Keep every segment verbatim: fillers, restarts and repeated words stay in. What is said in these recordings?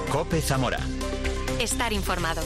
COPE Zamora. Estar informado.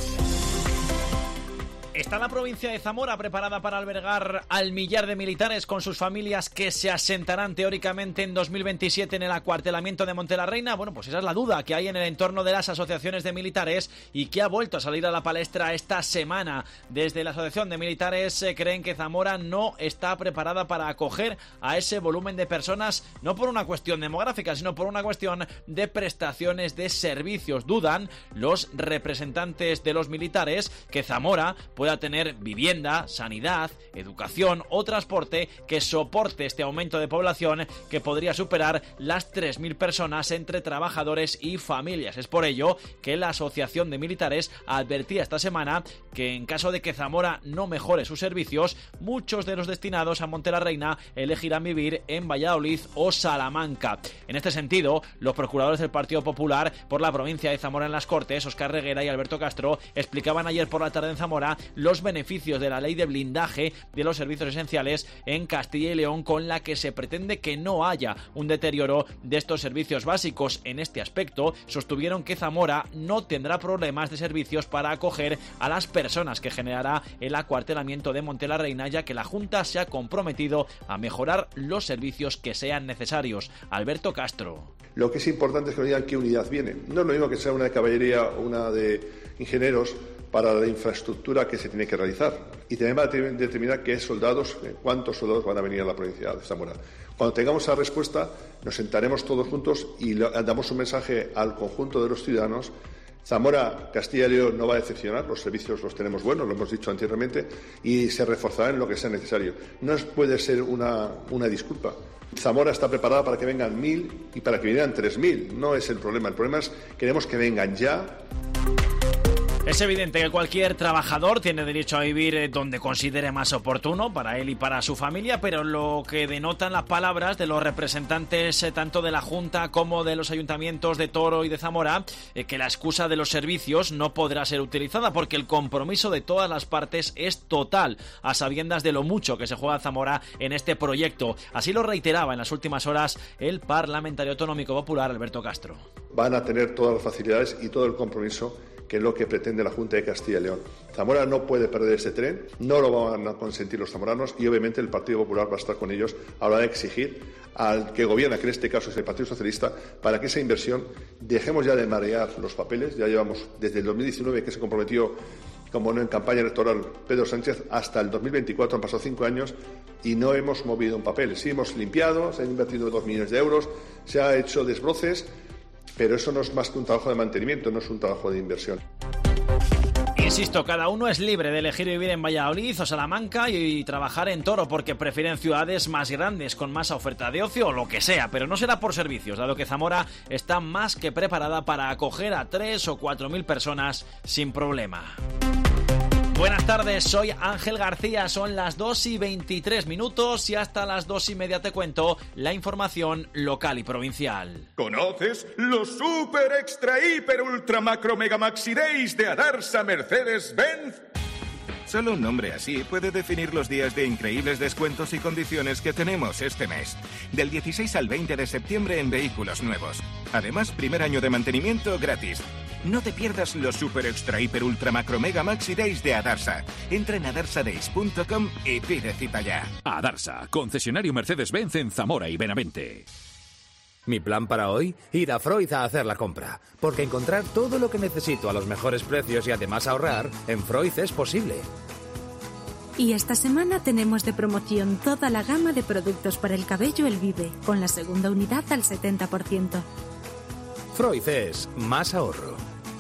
¿Está la provincia de Zamora preparada para albergar al millar de militares con sus familias que se asentarán teóricamente en dos mil veintisiete en el acuartelamiento de Monte la Reina? Bueno, pues esa es la duda que hay en el entorno de las asociaciones de militares y que ha vuelto a salir a la palestra esta semana. Desde la Asociación de Militares eh, creen que Zamora no está preparada para acoger a ese volumen de personas, no por una cuestión demográfica, sino por una cuestión de prestaciones de servicios. Dudan los representantes de los militares que Zamora pueda tener vivienda, sanidad, educación o transporte que soporte este aumento de población que podría superar las tres mil personas entre trabajadores y familias. Es por ello que la Asociación de Militares advertía esta semana que en caso de que Zamora no mejore sus servicios, muchos de los destinados a Monte la Reina elegirán vivir en Valladolid o Salamanca. En este sentido, los procuradores del Partido Popular por la provincia de Zamora en las Cortes, Óscar Reguera y Alberto Castro, explicaban ayer por la tarde en Zamora los beneficios de la ley de blindaje de los servicios esenciales en Castilla y León, con la que se pretende que no haya un deterioro de estos servicios básicos. En este aspecto, sostuvieron que Zamora no tendrá problemas de servicios para acoger a las personas que generará el acuartelamiento de Monte la Reina, ya que la Junta se ha comprometido a mejorar los servicios que sean necesarios. Alberto Castro. Lo que es importante es que nos digan qué unidad viene. No es lo mismo que sea una de caballería o una de ingenieros para la infraestructura que se tiene que realizar. Y tenemos que determinar qué soldados, cuántos soldados van a venir a la provincia de Zamora. Cuando tengamos esa respuesta, nos sentaremos todos juntos y damos un mensaje al conjunto de los ciudadanos. Zamora, Castilla y León no va a decepcionar, los servicios los tenemos buenos, lo hemos dicho anteriormente, y se reforzará en lo que sea necesario. No puede ser una, una disculpa. Zamora está preparada para que vengan mil y para que vinieran tres mil. No es el problema. El problema es que queremos que vengan ya. Es evidente que cualquier trabajador tiene derecho a vivir donde considere más oportuno para él y para su familia, pero lo que denotan las palabras de los representantes eh, tanto de la Junta como de los ayuntamientos de Toro y de Zamora, eh, que la excusa de los servicios no podrá ser utilizada porque el compromiso de todas las partes es total, a sabiendas de lo mucho que se juega Zamora en este proyecto. Así lo reiteraba en las últimas horas el parlamentario autonómico popular Alberto Castro. Van a tener todas las facilidades y todo el compromiso que es lo que pretende la Junta de Castilla y León. Zamora no puede perder este tren, no lo van a consentir los zamoranos y obviamente el Partido Popular va a estar con ellos a la hora de exigir al que gobierna, que en este caso es el Partido Socialista, para que esa inversión dejemos ya de marear los papeles. Ya llevamos desde el dos mil diecinueve que se comprometió, como no en campaña electoral, Pedro Sánchez, hasta el dos mil veinticuatro, han pasado cinco años y no hemos movido un papel. Sí hemos limpiado, se han invertido dos millones de euros, se ha hecho desbroces, pero eso no es más que un trabajo de mantenimiento, no es un trabajo de inversión. Insisto, cada uno es libre de elegir vivir en Valladolid o Salamanca y trabajar en Toro porque prefieren ciudades más grandes, con más oferta de ocio o lo que sea, pero no será por servicios, dado que Zamora está más que preparada para acoger a tres o cuatro mil personas sin problema. Buenas tardes, soy Ángel García, son las dos y veintitrés minutos y hasta las dos y media te cuento la información local y provincial. ¿Conoces los super extra hiper ultra macro mega maxi days de Adarsa Mercedes-Benz? Solo un nombre así puede definir los días de increíbles descuentos y condiciones que tenemos este mes. Del dieciséis al veinte de septiembre en vehículos nuevos. Además, primer año de mantenimiento gratis. No te pierdas los super extra hiper ultra macro mega maxi days de Adarsa. Entra en adarsa days punto com y pide cita ya. Adarsa, concesionario Mercedes-Benz en Zamora y Benavente. Mi plan para hoy, ir a Freud a hacer la compra, porque encontrar todo lo que necesito a los mejores precios y además ahorrar, en Freud es posible. Y esta semana tenemos de promoción toda la gama de productos para el cabello El Vive, con la segunda unidad al setenta por ciento. Freud es más ahorro.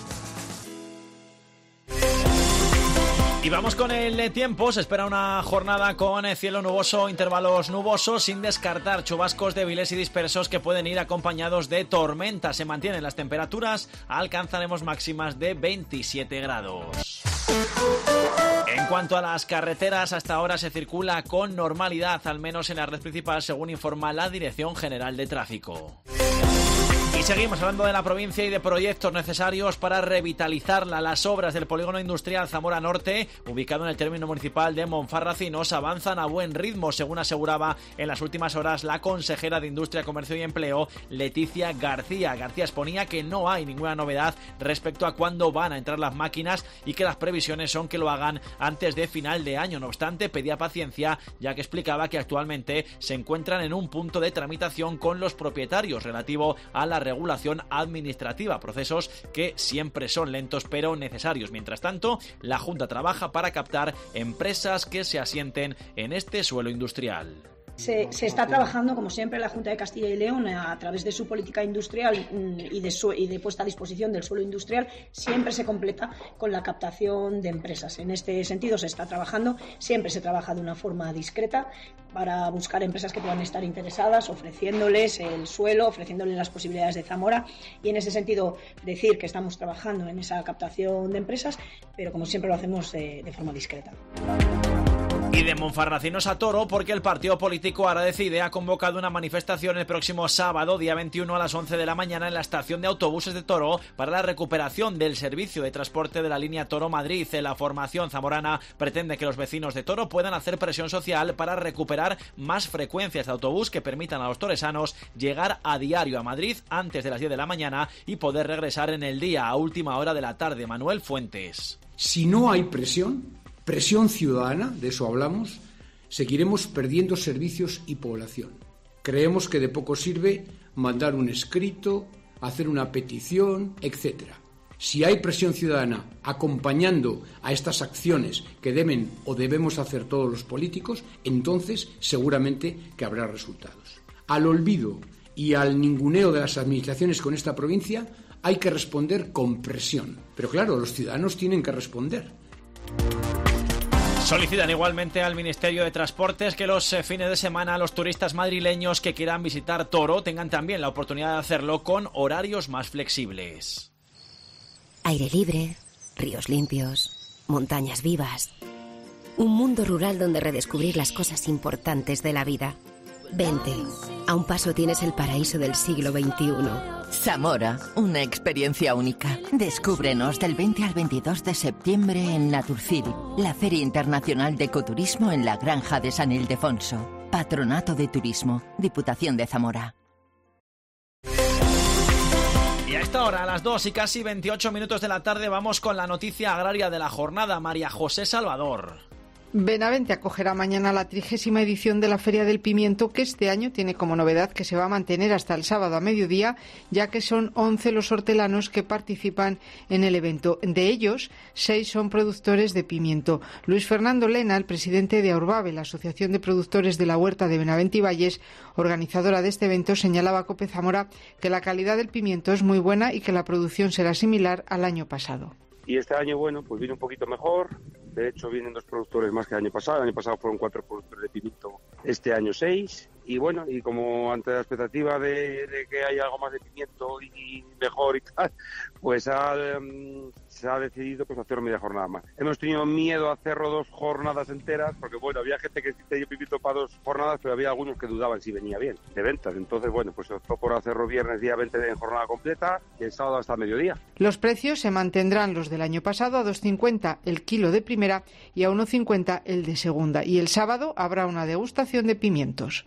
Y vamos con el tiempo. Se espera una jornada con cielo nuboso, intervalos nubosos, sin descartar chubascos débiles y dispersos que pueden ir acompañados de tormentas. Se mantienen las temperaturas, alcanzaremos máximas de veintisiete grados. En cuanto a las carreteras, hasta ahora se circula con normalidad, al menos en la red principal, según informa la Dirección General de Tráfico. Y seguimos hablando de la provincia y de proyectos necesarios para revitalizarla. Las obras del polígono industrial Zamora Norte, ubicado en el término municipal de Monfarracinos, avanzan a buen ritmo, según aseguraba en las últimas horas la consejera de Industria, Comercio y Empleo, Leticia García. García exponía que no hay ninguna novedad respecto a cuándo van a entrar las máquinas y que las previsiones son que lo hagan antes de final de año. No obstante, pedía paciencia, ya que explicaba que actualmente se encuentran en un punto de tramitación con los propietarios relativo a la regulación administrativa, procesos que siempre son lentos pero necesarios. Mientras tanto, la Junta trabaja para captar empresas que se asienten en este suelo industrial. Se, se está trabajando, como siempre, la Junta de Castilla y León, a través de su política industrial y de, su, y de puesta a disposición del suelo industrial, siempre se completa con la captación de empresas. En este sentido se está trabajando, siempre se trabaja de una forma discreta para buscar empresas que puedan estar interesadas, ofreciéndoles el suelo, ofreciéndoles las posibilidades de Zamora, y en ese sentido decir que estamos trabajando en esa captación de empresas, pero como siempre lo hacemos de, de forma discreta. Y de Monfarracinos a Toro, porque el partido político Ara Decide ha convocado una manifestación el próximo sábado, día veintiuno, a las once de la mañana en la estación de autobuses de Toro para la recuperación del servicio de transporte de la línea Toro-Madrid. La formación zamorana pretende que los vecinos de Toro puedan hacer presión social para recuperar más frecuencias de autobús que permitan a los toresanos llegar a diario a Madrid antes de las diez de la mañana y poder regresar en el día a última hora de la tarde. Manuel Fuentes. Si no hay presión, presión ciudadana, de eso hablamos, seguiremos perdiendo servicios y población. Creemos que de poco sirve mandar un escrito, hacer una petición, etcétera. Si hay presión ciudadana acompañando a estas acciones que deben o debemos hacer todos los políticos, entonces seguramente que habrá resultados. Al olvido y al ninguneo de las administraciones con esta provincia hay que responder con presión. Pero claro, los ciudadanos tienen que responder. Solicitan igualmente al Ministerio de Transportes que los fines de semana los turistas madrileños que quieran visitar Toro tengan también la oportunidad de hacerlo con horarios más flexibles. Aire libre, ríos limpios, montañas vivas. Un mundo rural donde redescubrir las cosas importantes de la vida. Vente, a un paso tienes el paraíso del siglo veintiuno. Zamora, una experiencia única. Descúbrenos del veinte al veintidós de septiembre en Naturcil, la Feria Internacional de Ecoturismo en la Granja de San Ildefonso. Patronato de Turismo, Diputación de Zamora. Y a esta hora, a las dos y casi veintiocho minutos de la tarde, vamos con la noticia agraria de la jornada. María José Salvador. Benavente acogerá mañana la trigésima edición de la Feria del Pimiento, que este año tiene como novedad que se va a mantener hasta el sábado a mediodía, ya que son once los hortelanos que participan en el evento. De ellos, seis son productores de pimiento. Luis Fernando Lena, el presidente de Aurbabe, la Asociación de Productores de la Huerta de Benavente y Valles, organizadora de este evento, señalaba a COPE Zamora que la calidad del pimiento es muy buena y que la producción será similar al año pasado. Y este año, bueno, pues viene un poquito mejor. De hecho, vienen dos productores más que el año pasado. El año pasado fueron cuatro productores de pimiento, este año seis. Y bueno, y como ante la expectativa de, de que haya algo más de pimiento y mejor y tal, pues ha, um, se ha decidido pues hacer media jornada más. Hemos tenido miedo a hacerlo dos jornadas enteras, porque bueno, había gente que tenía pimiento para dos jornadas, pero había algunos que dudaban si venía bien de ventas. Entonces, bueno, pues se optó por hacerlo viernes día veinte en jornada completa y el sábado hasta mediodía. Los precios se mantendrán los del año pasado a dos cincuenta el kilo de primera y a uno cincuenta el de segunda. Y el sábado habrá una degustación de pimientos.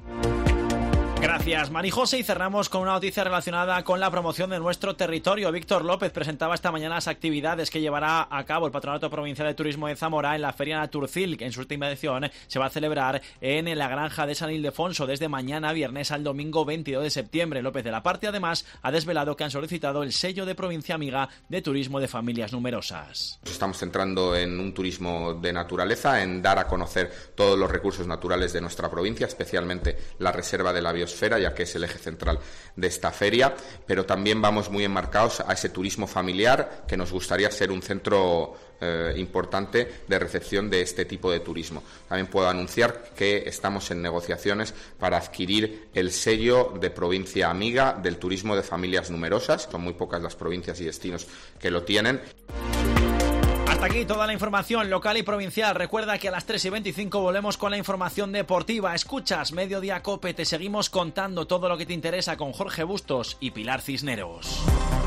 Gracias, Marijose. Y cerramos con una noticia relacionada con la promoción de nuestro territorio. Víctor López presentaba esta mañana las actividades que llevará a cabo el Patronato Provincial de Turismo de Zamora en la Feria Naturcil, que en su última edición se va a celebrar en la Granja de San Ildefonso desde mañana viernes al domingo veintidós de septiembre. López de la Parte, además, ha desvelado que han solicitado el sello de Provincia Amiga de Turismo de Familias Numerosas. Nos estamos centrando en un turismo de naturaleza, en dar a conocer todos los recursos naturales de nuestra provincia, especialmente la reserva de la biosfera, ya que es el eje central de esta feria, pero también vamos muy enmarcados a ese turismo familiar, que nos gustaría ser un centro eh, importante de recepción de este tipo de turismo. También puedo anunciar que estamos en negociaciones para adquirir el sello de Provincia Amiga del Turismo de Familias Numerosas. Son muy pocas las provincias y destinos que lo tienen. Hasta aquí toda la información local y provincial. Recuerda que a las tres y veinticinco volvemos con la información deportiva. Escuchas Mediodía Cope, te seguimos contando todo lo que te interesa con Jorge Bustos y Pilar Cisneros.